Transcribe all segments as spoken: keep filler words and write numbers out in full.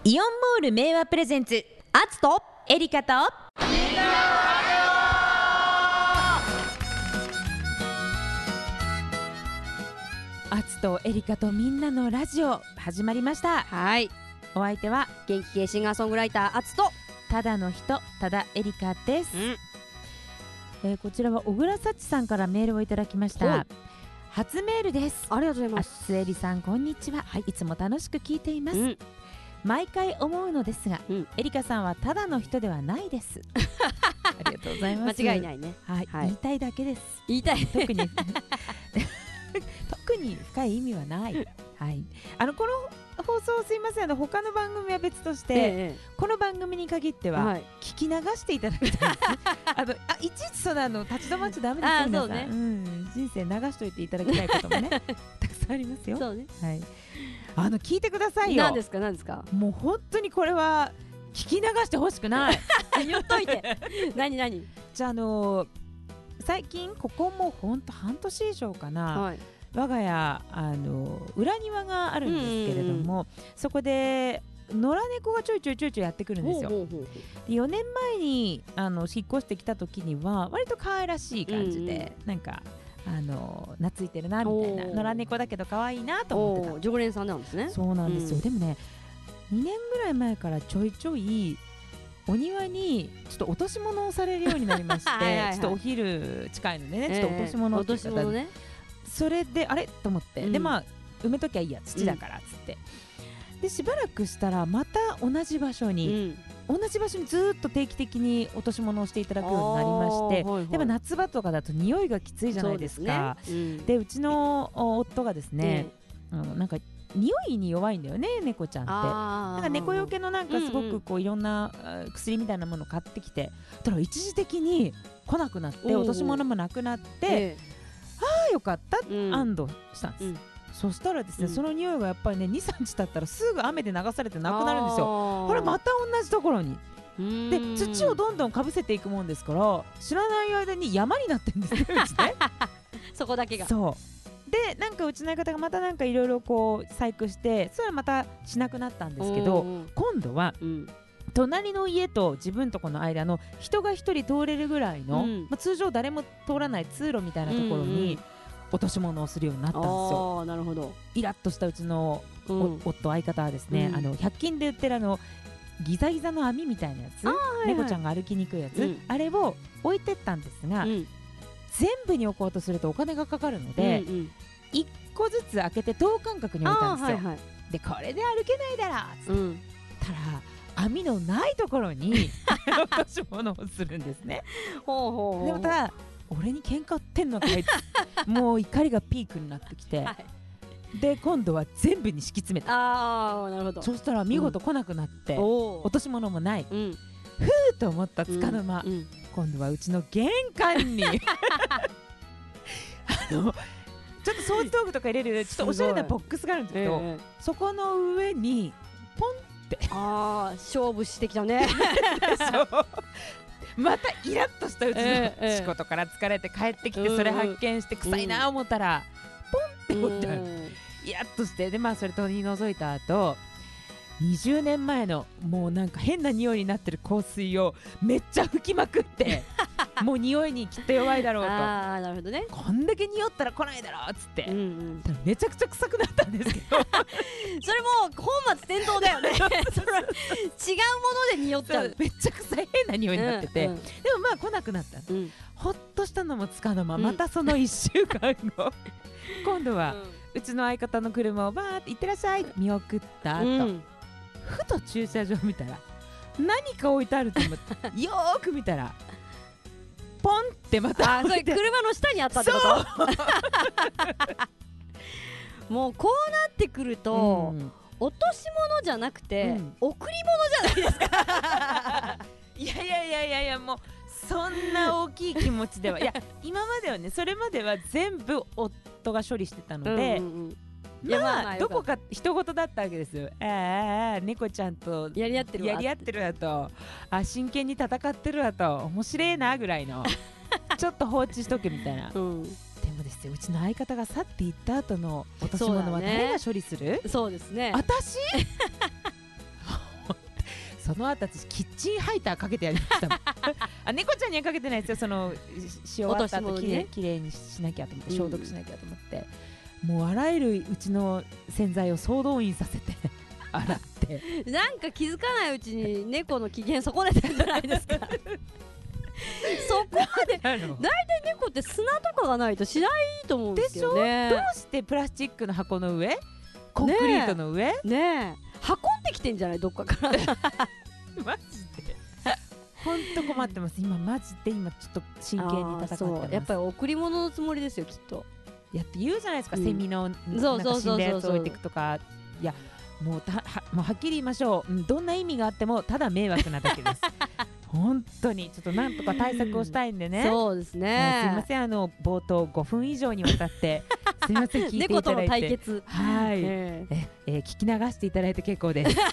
イオンモール名和プレゼンツ、アツとエリカとみんなアツとエリカとみんなのラジオ始まりました。 はい、 お相手は元気系シンガーソングライターアツとただの人、ただエリカです、 うんえー、こちらは小倉幸さんからメールをいただきました。初メールです。 ありがとうございます。 アツエリさん、こんにちは、はい、いつも楽しく聞いています、うん、毎回思うのですが、うん、エリカさんはただの人ではないですありがとうございます。 間違いないね、 はいはい、言いたいだけです。 言いたい特に特に深い意味はない、はい、あのこの放送すいません、あの他の番組は別として、ええ、この番組に限っては、はい、聞き流していただきたいですあのあいちいちそのあの立ち止まっちゃダメですよ、皆さん、ね、うん、人生流しといていただきたいこともねたくさんありますよ。そうね、はい、あの聞いてくださいよ。 何ですか何ですか。 もう本当にこれは聞き流してほしくない言っといて何何じゃあ、あのー、最近ここも本当半年以上かな、はい、我が家あの裏庭があるんですけれども、そこで野良猫がちょいちょいちょいちょいやってくるんですよ。ほうほうほう。でよねんまえにあの引っ越してきた時には割と可愛らしい感じで、うんうん、なんかあの懐いてるなみたいな、野良猫だけど可愛いなと思ってた。 常連さんなんですね。 そうなんですよ、うん、でもねにねんぐらい前からちょいちょいお庭にちょっと落とし物をされるようになりましてはいはい、はい、ちょっとお昼近いのでね、えー、ちょっと落とし物を、えー、落とし物ね。それであれと思って、うん、でまあ埋めときゃいいや土だからっつって、うん、でしばらくしたらまた同じ場所に、うん、同じ場所にずっと定期的に落とし物をしていただくようになりまして、はいはい、やっぱ夏場とかだと匂いがきついじゃないですか。う で,、ねうん、でうちの夫がですね、うん、なんか匂いに弱いんだよね、猫ちゃんって。なんか猫よけのなんかすごくこういろんな薬みたいなものを買ってきて、ただ一時的に来なくなって落とし物もなくなって、えーああよかったって安堵したんです、うん、そしたらですね、うん、その匂いがやっぱりね にさんにち経ったらすぐ雨で流されてなくなるんですよ。これまた同じところにで土をどんどんかぶせていくもんですから、知らない間に山になってるんですねうちねそこだけが。 そうでなんかうちの相方がまたなんかいろいろこう細工して、それはまたしなくなったんですけど、今度は、うん隣の家と自分とこの間の人が一人通れるぐらいの、うんまあ、通常誰も通らない通路みたいなところに落とし物をするようになったんですよ。 あ、なるほど。 イラッとしたうちの、うん、夫相方はですね、うん、あのひゃく均で売ってるあのギザギザの網みたいなやつ、はいはい、猫ちゃんが歩きにくいやつ、うん、あれを置いてったんですが、うん、全部に置こうとするとお金がかかるので、うんうん、いっこずつ開けて等間隔に置いたんですよ、はいはい、でこれで歩けないだろっつって、うん、たら網のないところに落とし物をするんですねほうほうほう。でまた俺に喧嘩売ってんのかいもう怒りがピークになってきて、はい、で今度は全部に敷き詰めた。 あー、なるほど。 そしたら見事来なくなって、うん、落とし物もない、うん、ふーと思った束の間、うんうん、今度はうちの玄関にあのちょっと掃除道具とか入れるちょっとおしゃれなボックスがあるんですけど、えー、そこの上にポンあー勝負してきたねまたイラッとしたうちの仕事から疲れて帰ってきて、それ発見して臭いな思ったらポンって置いてある。イラッとして、でまあそれ取り除いた後にじゅうねんまえのもうなんか変な匂いになってる香水をめっちゃ吹きまくってもう匂いにきっと弱いだろうとあーなるほどね。 こんだけ匂ったら来ないだろうっつって、うんうん、めちゃくちゃ臭くなったんですけどそれもう本末転倒だよねその違うもので匂っちゃう。 めっちゃ臭い変な匂いになってて、うんうん、でもまあ来なくなった、うん、ほっとしたのもつかの間、うん、またそのいっしゅうかんご今度は、うん、うちの相方の車をバーって行ってらっしゃい見送った後、うんふと駐車場見たら何か置いてあると思ってよーく見たらポンってまたあそれ車の下にあったってこともうこうなってくると、うん、落とし物じゃなくて、うん、贈り物じゃないですかいやいやいやいやいやもうそんな大きい気持ちではいや今まではねそれまでは全部夫が処理してたので、うんうんうんまあどこか人事だったわけですよ。ああ猫ちゃんとやり合ってるわやり合ってるわとあ真剣に戦ってるわと面白いなぐらいのちょっと放置しとけみたいな、うん、でもですようちの相方が去っていった後の落とし物は誰が処理する？ そうですね私その後私キッチンハイターかけてやりましたもんあ、猫ちゃんにはかけてないですよ。そのし終わった後きれいきれいにしなきゃと思って消毒しなきゃと思って、うん、もうあらゆるうちの洗剤を総動員させて洗ってなんか気づかないうちに猫の機嫌損ねてるんじゃないですかそこまでだいたい猫って砂とかがないとしないと思うんですよね。 でしょ。どうしてプラスチックの箱の上、コンクリートの上、 ねえ、ねえ運んできてんじゃない、どっかからマジで本当困ってます。今マジで今ちょっと真剣に戦ってます。 やっぱり贈り物のつもりですよきっと。 やって言うじゃないですか、うん、セミのなんか死んだやつ置いていくとか。いやもうたはもうはっきり言いましょう、うん、どんな意味があってもただ迷惑なだけです本当にちょっとなんとか対策をしたいんでね。 そうですね。 すいません、あの冒頭ごふん以上にわたってすいません聞いていただいて猫との対決、 はい、えー、えー、聞き流していただいて結構です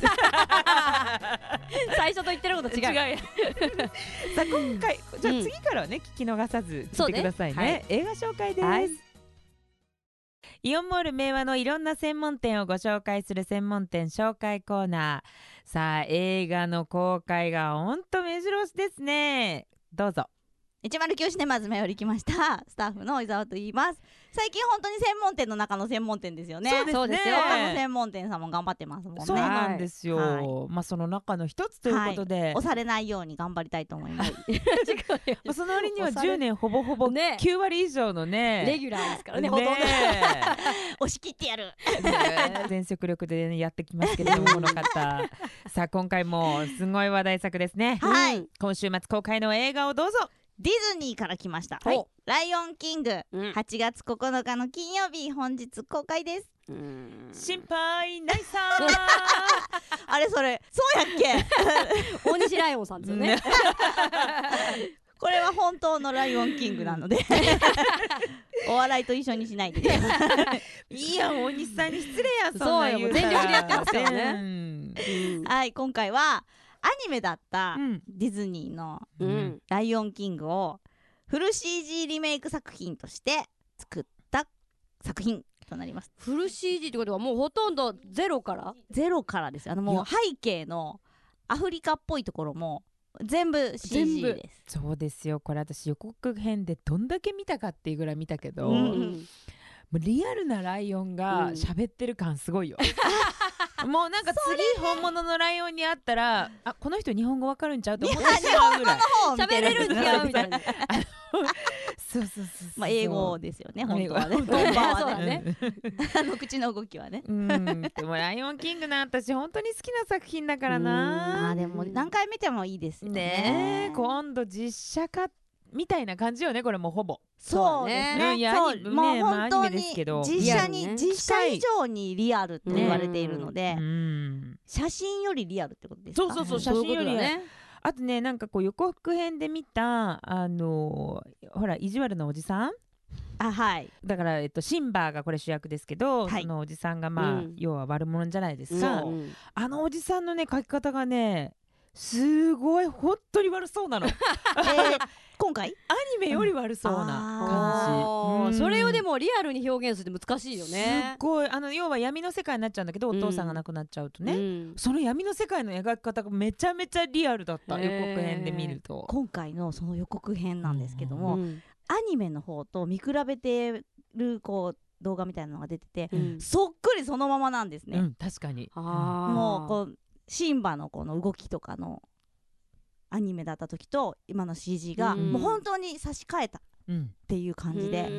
最初と言ってること違う。 違うさあ今回じゃあ次からはね、うん、聞き逃さず聞いてください ね, ね、はい、映画紹介です、はい。イオンモール明和のいろんな専門店をご紹介する専門店紹介コーナー。さあ映画の公開がほんと目白押しですね。どうぞ。 いちまるきゅうシネマズ目より来ましたスタッフの伊沢と言います。最近本当に専門店の中の専門店ですよね。 そうですね。 他の専門店さんも頑張ってますもんね。 そうなんですよ、はい、まあその中の一つということで、はい、 押されないように頑張りたいと思いますその割にはじゅうねんほぼほぼきゅうわり以上のねレギュラーですからね、 ほとんど押し切ってやる全速力で、ね、やってきますけれどもこの方さあ今回もすごい話題作ですね、 はい、 今週末公開の映画をどうぞ。 ディズニーから来ました、はい、ライオンキング、うん、はちがつここのかの金曜日本日公開です。 うーん、心配ないさあれそれそうやっけ大西ライオンさんですよねこれは本当のライオンキングなのでお笑いと一緒にしないでいや大西さんに失礼や。 そんな言う全力でやってますからね、 うん、はい今回はアニメだったディズニーのライオンキングをフル シージー リメイク作品として作った作品となります。 フル シージー ってことはもうほとんどゼロからゼロからです。あのもう背景のアフリカっぽいところも全部 シージー です。 そうですよ。これ私予告編でどんだけ見たかっていうぐらい見たけど、うん、もうリアルなライオンが喋ってる感すごいよ、うん、もうなんか次本物のライオンに会ったらあこの人日本語わかるんちゃうと思ってしまうぐらい喋れるんちゃうみたいなそうそうそうそう、 まあ英語ですよね本当はね。 そうだねあの口の動きはねうんでもライオンキングな私本当に好きな作品だからな。 あでも何回見てもいいですよね。 ね今度実写化みたいな感じよねこれもほぼ。 そうですね。いやそうもう本当に実写に実写以上にリアルって言われているので、写真よりリアルってことですか。 そうそうそう写真よりね。あとねなんかこう予告編で見たあのほら意地悪なおじさん。 あはいだから、えっと、シンバがこれ主役ですけど、はい、そのおじさんがまあ、うん、要は悪者じゃないですか、うん、あのおじさんのね描き方がねすごい本当に悪そうなの、えー、 今回アニメより悪そうな感じ、 うん、それをでもリアルに表現するって難しいよね。 すごいあの要は闇の世界になっちゃうんだけど、うん、お父さんが亡くなっちゃうとね、うん、その闇の世界の描き方がめちゃめちゃリアルだった予告編で見ると。 今回のその予告編なんですけども、うん、アニメの方と見比べてるこう動画みたいなのが出てて、うん、そっくりそのままなんですね、 うん、確かに。 あもうこうシンバのこの動きとかのアニメだった時と今の シージー がもう本当に差し替えたっていう感じで、うん、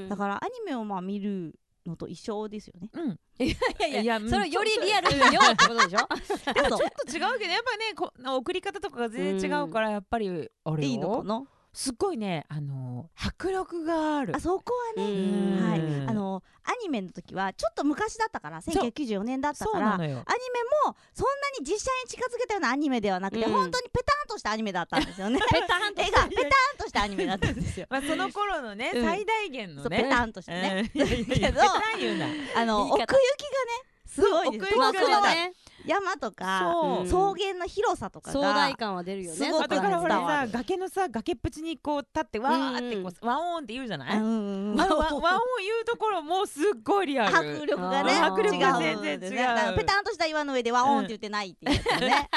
だからアニメをまあ見るのと一緒ですよね、 うん、 いやいやいやそれよりリアルよってことでしょでもちょっと違うけどやっぱねこ送り方とかが全然違うからやっぱりあれよいいのかな。 すっごいね、あのー、迫力がある。 あそこはね、はい、あのー、アニメの時はちょっと昔だったからせんきゅうひゃくきゅうじゅうよねんだったからアニメもそんなに実写に近づけたようなアニメではなくて、うん、本当にペタンとしたアニメだったんですよねペタンと絵がペタンとしたアニメだったんですよまあその頃のね、うん、最大限のねペタンとしたね、 うん、けどあの奥行きがねすごいです。 奥行きがね山とか草原の広さとかが壮大感は出るよね。 すごくだからほらさ崖のさ崖っぷちにこう立ってわーってこうワオーンって言うじゃない。あのワオーン言うところもうすっごいリアル。 迫力がね迫力が全然違う。 ペタンとした岩の上でワオーンって言ってないっていうね。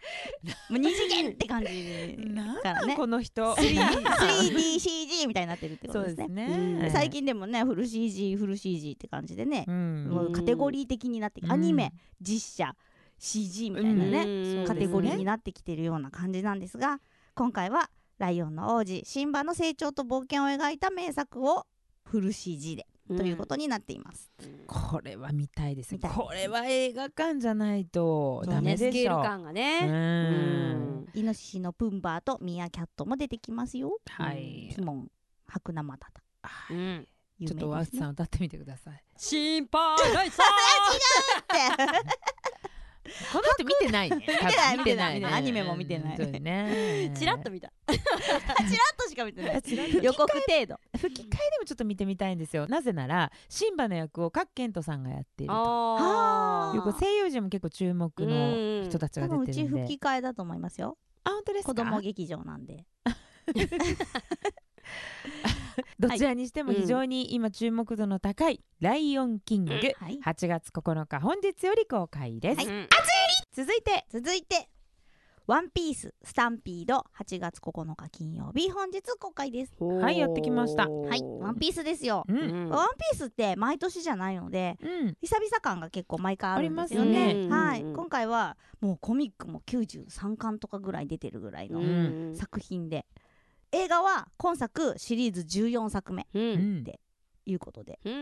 もう二次元って感じからねこの人スリーディーシージー みたいになってるってことですね。 そうですね。 最近でもねフル シージー フル シージー って感じでね、 うん、 もうカテゴリー的になって、うん、アニメ実写 シージー みたいなね、うん、カテゴリーになってきてるような感じなんですが、今回はライオンの王子シンバの成長と冒険を描いた名作をフル シージー でということになっています、 うん、これは見たいです。これは映画館じゃないとダメでしょ。 スケール感がね、うん、 イノシシのプンバーとミーアキャットも出てきますよ。 はい、 ティモン白生タタ、 うん、ちょっとワッツさん歌ってみてください。 心配ないさ違うってこの人見てないね。 見てない見てないね。アニメも見てないね。チラッと見たチラッとしか見てない予告程度。 吹き替えでもちょっと見てみたいんですよ。なぜならシンバの役を賀来賢人さんがやっているという声優陣も結構注目の人たちが出てるんで、 うち吹き替えだと思いますよ。 あ、本当ですか。 子供劇場なんでどちらにしても非常に今注目度の高いライオンキング、はい、はちがつここのか本日より公開です、はい、続いて続いてワンピーススタンピードはちがつここのか金曜日本日公開です。 はい、やってきました。 はい、ワンピースですよ、うん、ワンピースって毎年じゃないので、うん、久々感が結構毎回あるんですよね、ね、はい、今回はもうコミックもきゅうじゅうさんかんとかぐらい出てるぐらいの作品で、映画は今作シリーズじゅうよんさくめっていうことで、うん、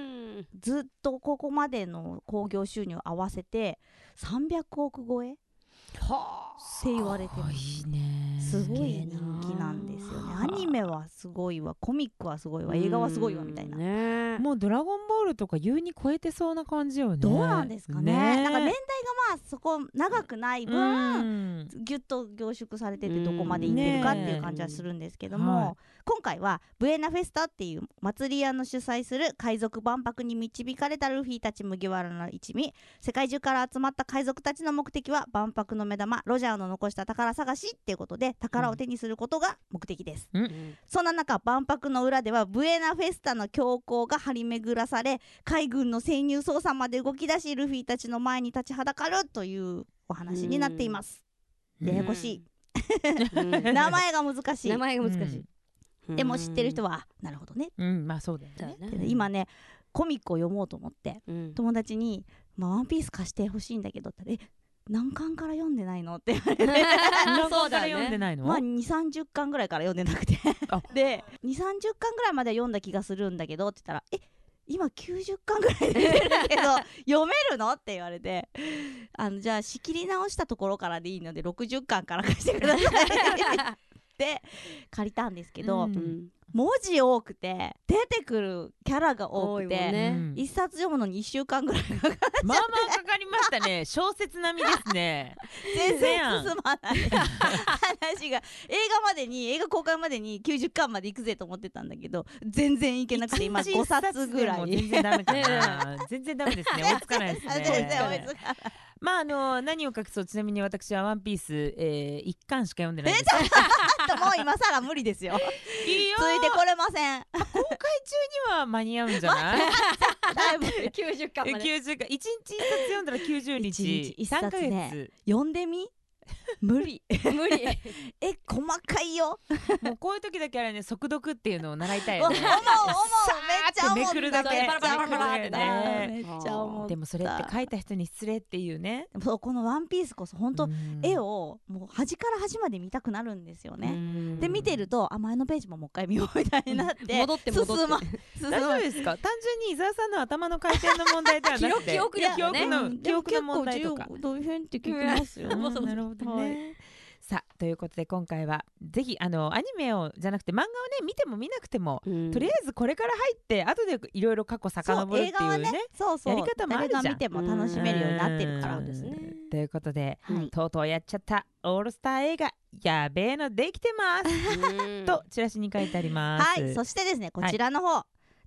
ずっとここまでの興行収入合わせてさんびゃくおく超えって言われてます。 いいね、 すごい人気なんですよね。アニメはすごいわ、コミックはすごいわ、映画はすごいわみたいな、 ね、もうドラゴンボールとか優に超えてそうな感じよね。 どうなんですか ね, ねなんか年代がまあそこ長くない分ギュッと凝縮されててどこまでいってるかっていう感じはするんですけども、はい、今回はブエナフェスタっていう祭り屋の主催する海賊万博に導かれたルフィたち麦わらの一味、世界中から集まった海賊たちの目的は万博の目玉ロジャーの残した宝探しっていうことで宝を手にすることが目的です、うん、そんな中万博の裏ではブエナフェスタの強行が張り巡らされ、海軍の潜入捜査まで動き出しルフィたちの前に立ちはだかるというお話になっています。ややこしい名前が難しい名前が難しい、 うん、でも知ってる人はなるほどね、 うん、まあそうだよね。 今ねコミックを読もうと思って、うん、友達に、まあ、ワンピース貸してほしいんだけどって言ったら、え何巻から読んでないのって言われて何巻から読んでないの？ まあにじゅう、さんじゅっかんぐらいから読んでなくてでにじゅう、さんじゅっかんぐらいまで読んだ気がするんだけどって言ったら、え今きゅうじゅっかんぐらい出てるけど読めるのって言われて、あのじゃあ仕切り直したところからでいいのでろくじゅっかんから貸してくださいって借りたんですけど、うん、文字多くて出てくるキャラが多くて、ね、一冊読むのにいっしゅうかんぐらいかかっちゃって、 まあまあかかりましたね小説並みですね全然進まない話が映画までに映画公開までにきゅうじゅっかんまで行くぜと思ってたんだけど全然いけなくて今ごさつぐらい全然ダメかな全然ダメですね追いつかないですね全然追いつかないまああの何を隠そう、ちなみに私はワンピース、えー、いっかんしか読んでないんですえちょっともう今更無理ですよいいよついてこれません公開中には間に合うんじゃないだいぶきゅうじゅっかんまできゅうじゅっかんいちにちいっさつ読んだらきゅうじゅうにちさんかげつ読んでみ無理無理え細かいよもうこういう時だけあれね速読っていうのを習いたいよね思う思うめっちゃ思っためくるだけめっちゃ思っためっちゃ思ったでもそれって書いた人に失礼っていうね。 そうこのワンピースこそ本当絵をもう端から端まで見たくなるんですよね。で見てるとあ前のページももう一回見ようみたいになって戻って戻って進ま進ま大丈夫ですか？単純に伊沢さんの頭の回転の問題ではなくて記憶力の、ね、記憶の問題とかどういう変って聞きますよ、うん、 なるほどね、はい、さあということで今回はぜひあのアニメをじゃなくて漫画をね見ても見なくても、うん、とりあえずこれから入って後でいろいろ過去遡るっていうねそうそうやり方もあるじゃん。 誰が見ても楽しめるようになってるからですね。ということで、はい、とうとうやっちゃったオールスター映画やべえのできてますとチラシに書いてあります。 はいそしてですねこちらの方、はい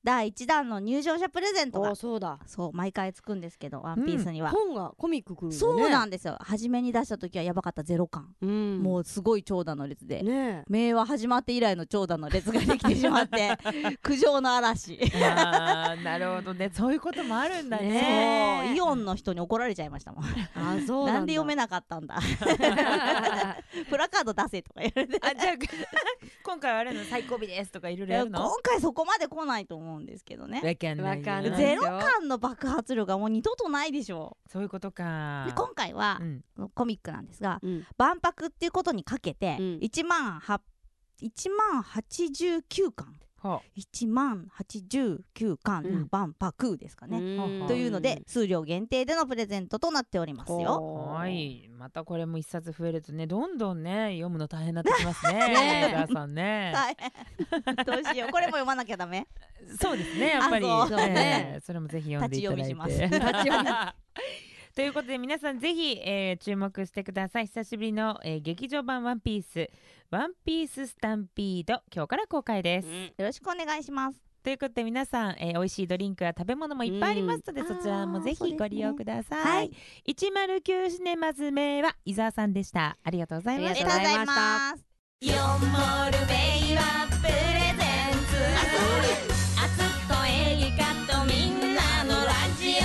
だいいちだんの入場者プレゼントがそうだそう毎回つくんですけど、ワンピースには、 うん、本がコミックくるんだね。 そうなんですよ。初めに出した時はやばかったゼロかん、うん、もうすごい長蛇の列で、ね、名は始まって以来の長蛇の列ができてしまって苦情の嵐あなるほどね、そういうこともあるんだね。 ねそうイオンの人に怒られちゃいましたもんあそう な, なんで読めなかったんだプラカード出せとか言われてあじゃあ今回はあれの最後尾ですとかいろいろやるの。 今回そこまで来ないと思うんですけどね。 わかんないなゼロかんの爆発力がもう二度とないでしょう。 そういうことか。 で今回は、うん、コミックなんですが、 うん、 万博っていうことにかけて、うん、いちまんはちじゅうきゅうかんいちまんはちじゅうきゅうかん、うん、万博ですかね、というので数量限定でのプレゼントとなっておりますよ。 はい、またこれも一冊増えるとねどんどんね読むの大変になってきますね皆さんねどうしようこれも読まなきゃダメそうですねやっぱりそう、 ね、それもぜひ読んでいただいて立ち読みします立ち読みということで皆さんぜひ、えー、注目してください。久しぶりの、えー、劇場版ワンピースワンピーススタンピード今日から公開です、うん、 よろしくお願いします。 ということで皆さん、えー、美味しいドリンクや食べ物もいっぱいありますので、うん、そちらもぜひご利用ください、ねはい、いちまるきゅうシネマズ名は伊沢さんでした。ありがとうございました。 ありがとうございます。 よんモール名はプレゼンツあつとエリカとみんなのラジ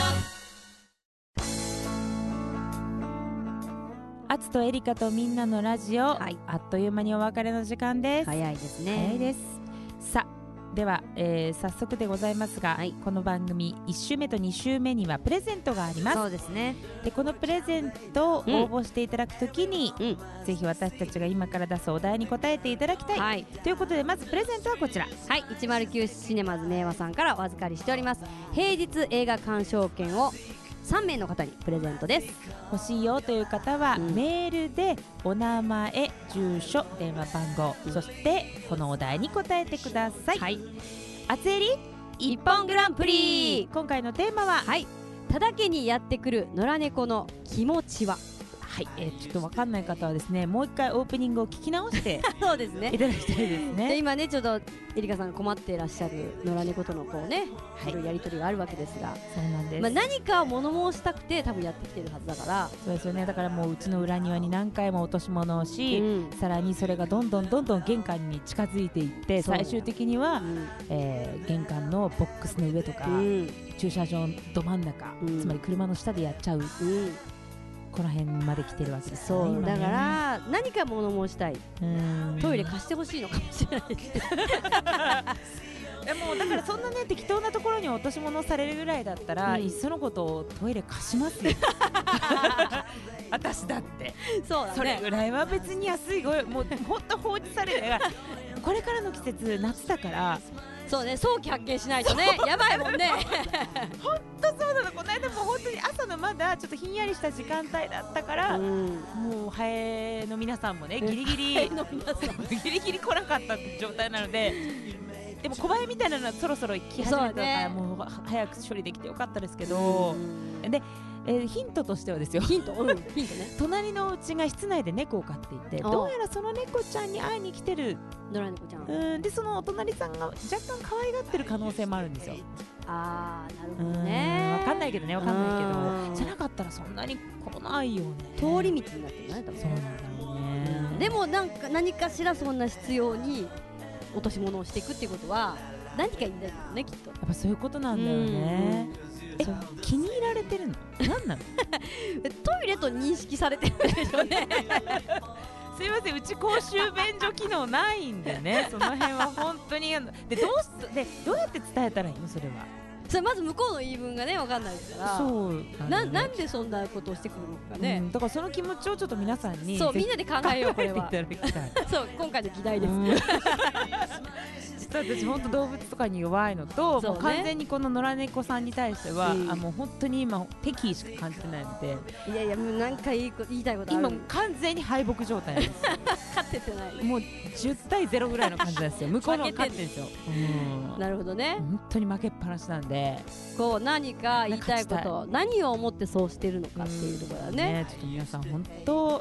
オあつとエリカとみんなのラジオ、はい、あっという間にお別れの時間です。 早いですね。 早いです。さあでは、えー、早速でございますが、はい、この番組いち週目とに週目にはプレゼントがあります。 そうですね。 でこのプレゼントを応募していただくときに、うん、ぜひ私たちが今から出すお題に答えていただきたい、はい、ということでまずプレゼントはこちら。 はい、いちまるきゅうシネマズ明和さんからお預かりしております平日映画鑑賞券をさんめいの方にプレゼントです。 欲しいよという方は、うん、メールでお名前、住所、電話番号、うん、そしてこのお題に答えてください。はい、あつえり一本グランプリ。 今回のテーマは、 はい、ただ家にやってくる野良猫の気持ちは。 はい、えー、ちょっと分かんない方はですねもう一回オープニングを聞き直してそうですねいただきたいですね。 で今ねちょっとエリカさん困っていらっしゃる野良猫とのこうね、はい、やり取りがあるわけですが、 そうなんです、 まあ、何かを物申したくて多分やってきてるはずだから。 そうですよね。だからもううちの裏庭に何回も落とし物をし、うん、さらにそれがどんどんどんどん玄関に近づいていって最終的には、うんえー、玄関のボックスの上とか、うん、駐車場ど真ん中、うん、つまり車の下でやっちゃう、うんこの辺まで来てるわけですよね。 そうだから何か物申したい、うんトイレ貸してほしいのかもしれないですでもだからそんなね適当なところに落とし物されるぐらいだったら、うん、いっそのことをトイレ貸しますよ私だってそうだ、ね、 それぐらいは別に安いご用もうほんと放置されるこれからの季節夏だからそうね早期発見しないとねやばいもんねほんとそうなの。この間も本当に朝のまだちょっとひんやりした時間帯だったから、うん、もうハエの皆さんもねギリギリギリギリ来なかったって状態なのででも小バエみたいなのはそろそろ来始めたから、ね、もう早く処理できてよかったですけど、でえー、ヒントとしてはですよヒント、うん、ヒントね隣のうちが室内で猫を飼っていてどうやらその猫ちゃんに会いに来てる野良猫ちゃんうんでそのお隣さんが若干可愛がってる可能性もあるんですよ。 あーなるほどね。 わかんないけどねわかんないけどじゃなかったらそんなに来ないよね。 通り道になってるね多分。 そうなんだよね、 うん、でもなんか何かしらそんな必要に落とし物をしていくっていうことは何かいいんだよねきっと。 やっぱそういうことなんだよね。え気に入られてるの何なのトイレと認識されてるんでしょうねすいませんうち公衆便所機能ないんでねその辺は本当にでどうしでどうやって伝えたらいいのそれは。 それまず向こうの言い分がね分かんないですからそうな, な, なんでそんなことをしてくるのかね、 うん、だからその気持ちをちょっと皆さんにそうみんなで考えようこれは考えていただきたいそう今回の議題です実は私本当動物とかに弱いのと、ね、もう完全にこの野良猫さんに対しては、うん、あもう本当に今敵意しか感じてないのでいやいやもう何か言い言いたいことある今完全に敗北状態なんです勝ててないもうじゅうたいゼロぐらいの感じなんですよ向こうの勝ってるんですよ、 うん、なるほどね本当に負けっぱなしなんでこう何か言いたいこと何を思ってそうしてるのかっていうところだね、 うん、ねちょっと皆さん本当あ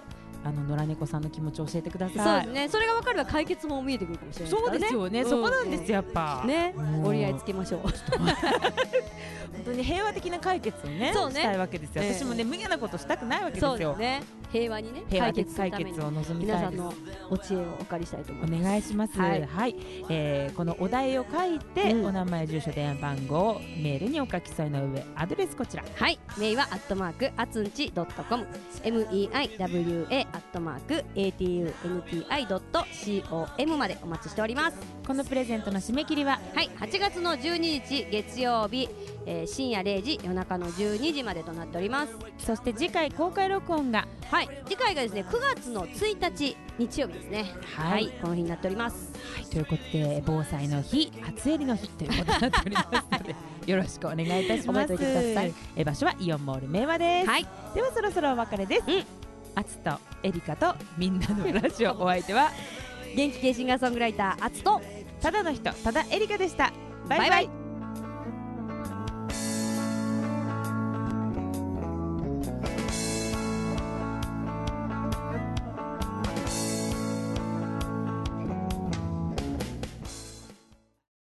あの野良猫さんの気持ちを教えてください。 そうですね、それが分かれば解決も見えてくるかもしれないですからね。 そうですよね、うん、そこなんですよやっぱね、折り合いつけましょう本当に平和的な解決を ね, ねしたいわけですよ、えー、私もね無駄なことしたくないわけですよ。 そうですね、平和にね平和的解決を望みたいです。 皆さんのお知恵をお借りしたいと思います。 お願いします。はい、はい、えー、このお題を書いて、うん、お名前住所電話番号メールにお書き添えの上アドレスこちら。 はい、メールはアットマークあつんち ドットコム メイワアットマーク エーティーユーエヌティーアイ ドットコム までお待ちしております。 このプレゼントの締め切りははいはちがつのじゅうににち月曜日、えー、深夜れいじ夜中のじゅうにじまでとなっております。 そして次回公開録音がはい次回がですねくがつのついたち日曜日ですね。はい、はい、この日になっております。 はい、ということで防災の日初襟の日ということになっておりますのでよろしくお願いいたします。 覚えておいてください。 え場所はイオンモール明和です。 はい、 ではそろそろお別れです。うん、あつとエリカとみんなのラジオお相手は元気系シンガーソングライターあつとただの人ただエリカでした。バイバイ。バイバイ。